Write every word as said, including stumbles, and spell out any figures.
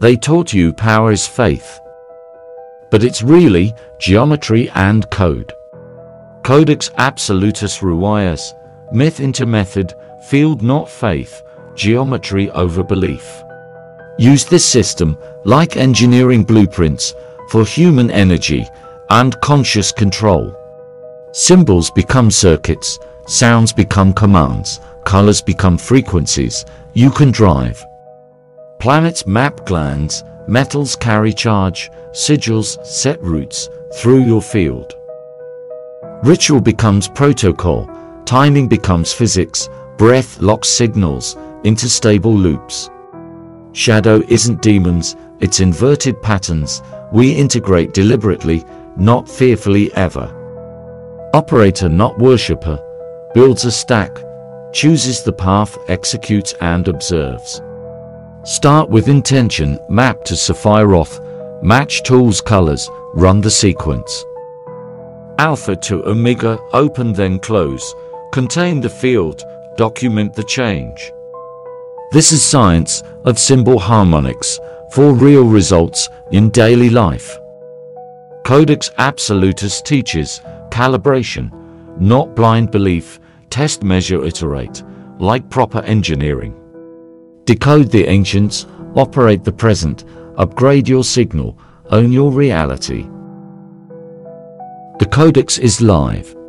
They taught you power is faith. But it's really geometry and code. Codex Absolutus Ruius, myth into method, field not faith, geometry over belief. Use this system, like engineering blueprints, for human energy and conscious control. Symbols become circuits, sounds become commands, colors become frequencies. You can drive. Planets map glands, metals carry charge, sigils set routes through your field. Ritual becomes protocol, timing becomes physics, breath locks signals into stable loops. Shadow isn't demons, it's inverted patterns. We integrate deliberately, not fearfully ever. Operator not worshipper, builds a stack, chooses the path, executes and observes. Start with intention, map to Sephiroth, match tools colors, run the sequence. Alpha to Omega, open then close, contain the field, document the change. This is science of symbol harmonics for real results in daily life. Codex Absolutus teaches calibration, not blind belief, test, measure, iterate, like proper engineering. Decode the ancients, operate the present, upgrade your signal, own your reality. The Codex is live.